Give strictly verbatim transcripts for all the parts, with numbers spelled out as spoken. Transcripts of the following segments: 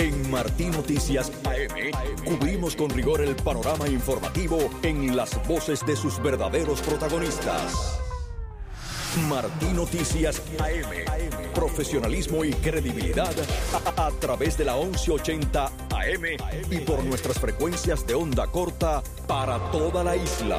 En Martí Noticias A M, cubrimos con rigor el panorama informativo en las voces de sus verdaderos protagonistas. Martí Noticias A M, profesionalismo y credibilidad a, a través de la once ochenta A M y por nuestras frecuencias de onda corta para toda la isla.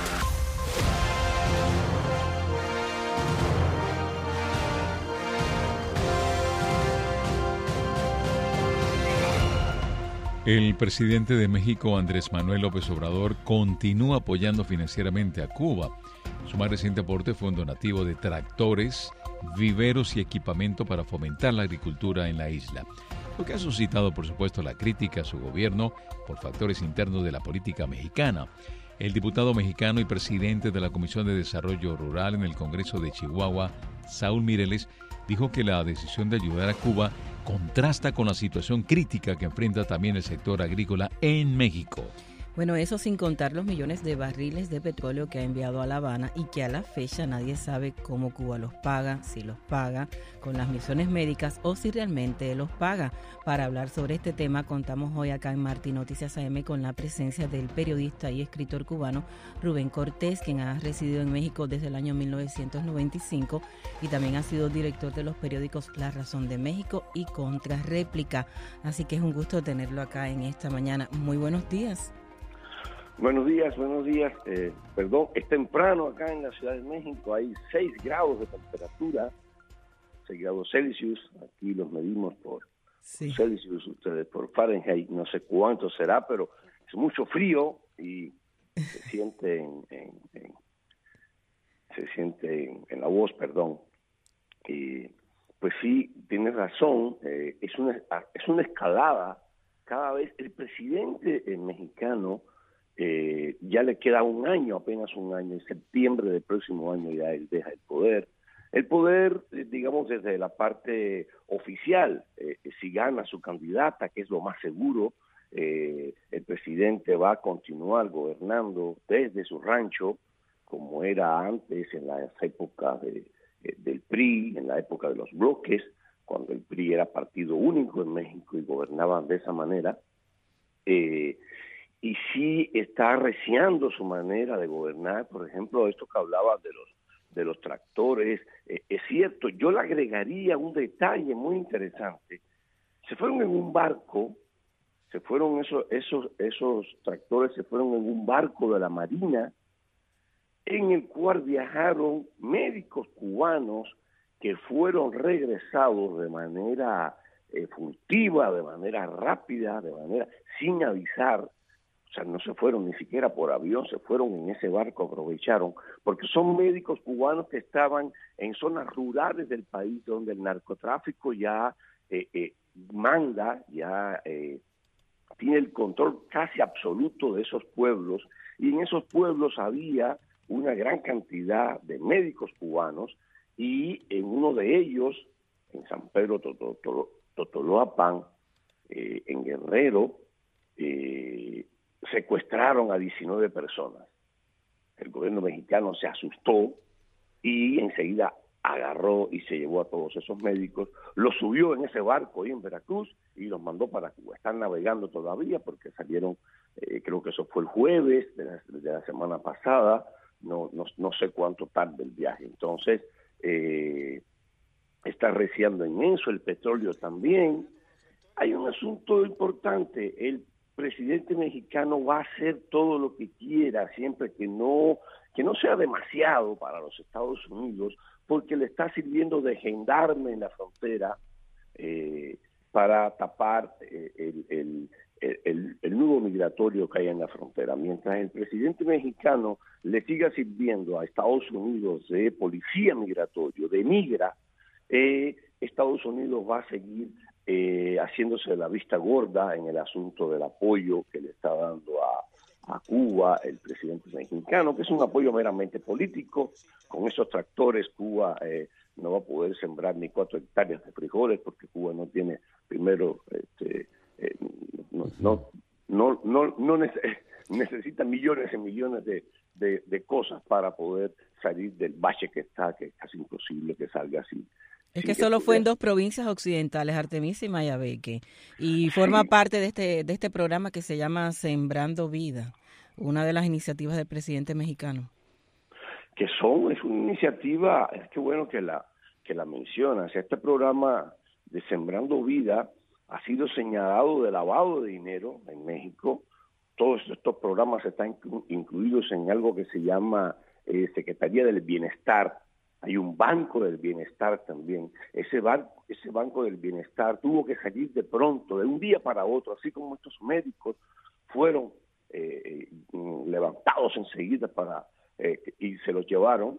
El presidente de México, Andrés Manuel López Obrador, continúa apoyando financieramente a Cuba. Su más reciente aporte fue un donativo de tractores, viveros y equipamiento para fomentar la agricultura en la isla, lo que ha suscitado, por supuesto, la crítica a su gobierno por factores internos de la política mexicana. El diputado mexicano y presidente de la Comisión de Desarrollo Rural en el Congreso de Chihuahua, Saúl Mireles, dijo que la decisión de ayudar a Cuba contrasta con la situación crítica que enfrenta también el sector agrícola en México. Bueno, eso sin contar los millones de barriles de petróleo que ha enviado a La Habana y que a la fecha nadie sabe cómo Cuba los paga, si los paga con las misiones médicas o si realmente los paga. Para hablar sobre este tema contamos hoy acá en Martí Noticias A M con la presencia del periodista y escritor cubano Rubén Cortés, quien ha residido en México desde el año mil novecientos noventa y cinco y también ha sido director de los periódicos La Razón de México y Contrarréplica. Así que es un gusto tenerlo acá en esta mañana. Muy buenos días. Buenos días, buenos días. Eh, perdón, es temprano acá en la Ciudad de México, hay seis grados de temperatura, seis grados Celsius, aquí los medimos por sí. Celsius, ustedes por Fahrenheit, no sé cuánto será, pero es mucho frío y se siente en, en, en se siente en, en la voz, perdón. Y pues sí, tienes razón, eh, es una es una escalada cada vez. El presidente eh, mexicano Eh, ya le queda un año, apenas un año, en septiembre del próximo año ya él deja el poder. El poder, eh, digamos, desde la parte oficial, eh, si gana su candidata, que es lo más seguro, eh, el presidente va a continuar gobernando desde su rancho, como era antes en las épocas de, eh, del P R I, en la época de los bloques, cuando el P R I era partido único en México y gobernaban de esa manera. Eh, y sí está arreciando su manera de gobernar. Por ejemplo, esto que hablaba de los de los tractores, eh, es cierto. Yo le agregaría un detalle muy interesante. Se fueron en un barco, se fueron esos esos esos tractores, se fueron en un barco de la Marina, en el cual viajaron médicos cubanos que fueron regresados de manera eh, furtiva, de manera rápida, de manera sin avisar. O sea, no se fueron ni siquiera por avión, se fueron en ese barco, aprovecharon, porque son médicos cubanos que estaban en zonas rurales del país donde el narcotráfico ya eh, eh, manda, ya eh, tiene el control casi absoluto de esos pueblos, y en esos pueblos había una gran cantidad de médicos cubanos, y en uno de ellos, en San Pedro Totoloapan, eh, en Guerrero, eh, secuestraron a diecinueve personas. El gobierno mexicano se asustó y enseguida agarró y se llevó a todos esos médicos, los subió en ese barco ahí en Veracruz y los mandó para Cuba. Están navegando todavía porque salieron, eh, creo que eso fue el jueves de la, de la semana pasada, no, no, no sé cuánto tarde el viaje. Entonces, eh, está arreciando inmenso el petróleo también. Hay un asunto importante, el presidente mexicano va a hacer todo lo que quiera siempre que no que no sea demasiado para los Estados Unidos, porque le está sirviendo de gendarme en la frontera eh, para tapar eh, el, el, el, el nudo migratorio que hay en la frontera. Mientras el presidente mexicano le siga sirviendo a Estados Unidos de policía migratorio, de migra, eh, Estados Unidos va a seguir Eh, haciéndose la vista gorda en el asunto del apoyo que le está dando a, a Cuba el presidente mexicano, que es un apoyo meramente político. Con esos tractores Cuba eh, no va a poder sembrar ni cuatro hectáreas de frijoles porque Cuba no tiene, primero, este, eh, no, no, no, no, no nece- necesita millones y millones de, de, de cosas para poder salir del bache que está, que es casi imposible que salga así Es que solo fue en dos provincias occidentales, Artemisa y Mayabeque, y forma sí. parte de este de este programa que se llama Sembrando Vida, una de las iniciativas del presidente mexicano. Que son, es una iniciativa, es que bueno que la que la mencionas. Este programa de Sembrando Vida ha sido señalado de lavado de dinero en México. Todos estos programas están incluidos en algo que se llama eh, Secretaría del Bienestar. Hay un Banco del Bienestar también. Ese banco, ese Banco del Bienestar tuvo que salir de pronto, de un día para otro, así como estos médicos fueron eh, levantados enseguida para eh, y se los llevaron.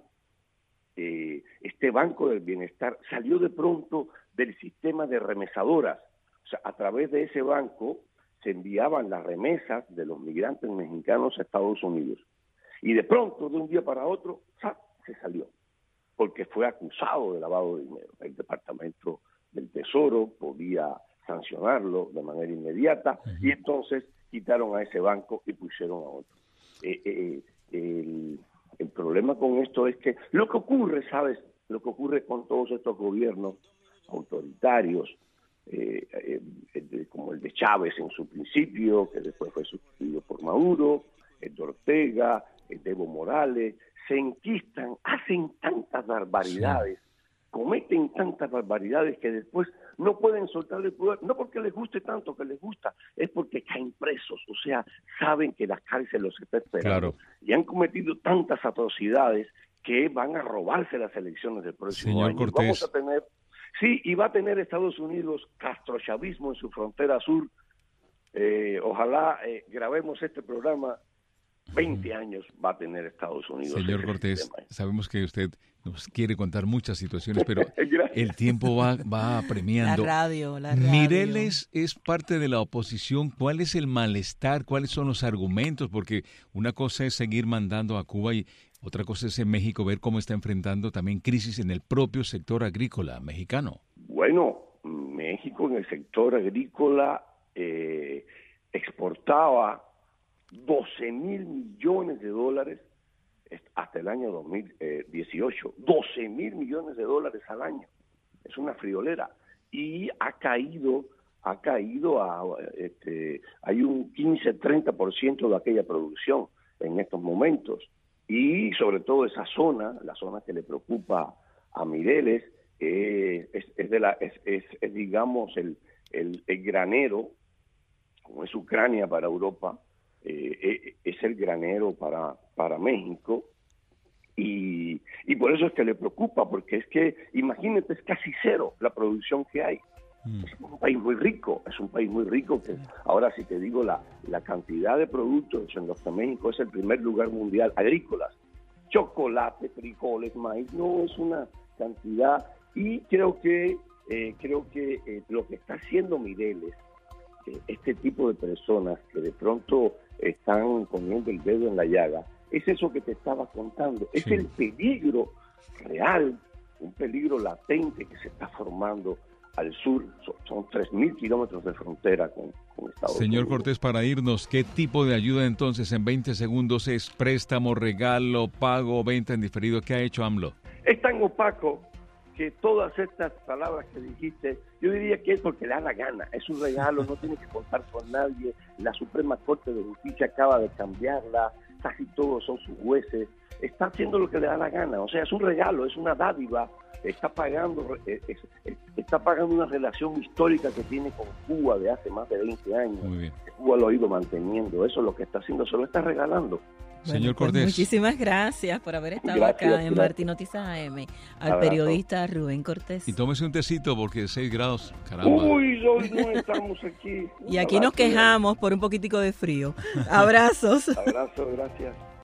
Eh, este Banco del Bienestar salió de pronto del sistema de remesadoras. O sea, a través de ese banco se enviaban las remesas de los migrantes mexicanos a Estados Unidos. Y de pronto, de un día para otro, ¡zap!, se salió, porque fue acusado de lavado de dinero. El Departamento del Tesoro podía sancionarlo de manera inmediata, uh-huh. y entonces quitaron a ese banco y pusieron a otro. Eh, eh, el, el problema con esto es que lo que ocurre, ¿sabes? Lo que ocurre con todos estos gobiernos autoritarios, eh, eh, eh, como el de Chávez en su principio, que después fue sustituido por Maduro, el de Ortega, el de Evo Morales, se enquistan, hacen tantas barbaridades, sí. cometen tantas barbaridades que después no pueden soltar el poder, no porque les guste tanto que les gusta, es porque caen presos, o sea, saben que la cárcel los está esperando, claro. y han cometido tantas atrocidades que van a robarse las elecciones del próximo Señor año. Cortés. Vamos a tener, sí, y va a tener Estados Unidos castrochavismo en su frontera sur. Eh, ojalá eh, grabemos este programa. veinte años va a tener Estados Unidos. Señor Cortés, sistema. Sabemos que usted nos quiere contar muchas situaciones, pero el tiempo va, va apremiando. La radio, la radio. Mireles es parte de la oposición. ¿Cuál es el malestar? ¿Cuáles son los argumentos? Porque una cosa es seguir mandando a Cuba y otra cosa es en México ver cómo está enfrentando también crisis en el propio sector agrícola mexicano. Bueno, México en el sector agrícola eh, exportaba doce mil millones de dólares hasta el año dos mil dieciocho. doce mil millones de dólares al año. Es una friolera. Y ha caído, ha caído a, este, hay un quince, treinta por ciento de aquella producción en estos momentos. Y sobre todo esa zona, la zona que le preocupa a Mireles, eh, es, es, de la, es, es, es digamos, el, el, el granero, como es Ucrania para Europa, Eh, es el granero para para México y, y por eso es que le preocupa, porque es que imagínate, es casi cero la producción que hay. Mm. Es un país muy rico, es un país muy rico que ahora si te digo la, la cantidad de productos en los que México es el primer lugar mundial, agrícolas, chocolate, frijoles, maíz, no es una cantidad, y creo que eh, creo que eh, lo que está haciendo Mireles, este tipo de personas que de pronto están poniendo el dedo en la llaga, es eso que te estaba contando, es sí. el peligro real, un peligro latente que se está formando al sur. Son, son tres mil kilómetros de frontera con, con Estados Señor Unidos. Señor Cortés, para irnos, ¿qué tipo de ayuda entonces en veinte segundos es préstamo, regalo, pago, venta en diferido? ¿Qué ha hecho AMLO? Es tan opaco que todas estas palabras que dijiste, yo diría que es porque le da la gana, es un regalo, no tiene que contar con nadie, la Suprema Corte de Justicia acaba de cambiarla, casi todos son sus jueces, está haciendo lo que le da la gana, o sea, es un regalo, es una dádiva, está pagando, es, es, está pagando una relación histórica que tiene con Cuba de hace más de veinte años. Muy bien. Cuba lo ha ido manteniendo, eso es lo que está haciendo, se lo está regalando. Bueno, Señor pues Cortés. Muchísimas gracias por haber estado Gracias, acá en gracias. Martín Noticias A M, al Abrazo. periodista Rubén Cortés. Y tómese un tecito porque seis grados, caramba. Uy, hoy no estamos aquí. Y aquí nos quejamos por un poquitico de frío. Abrazos. Abrazo, gracias.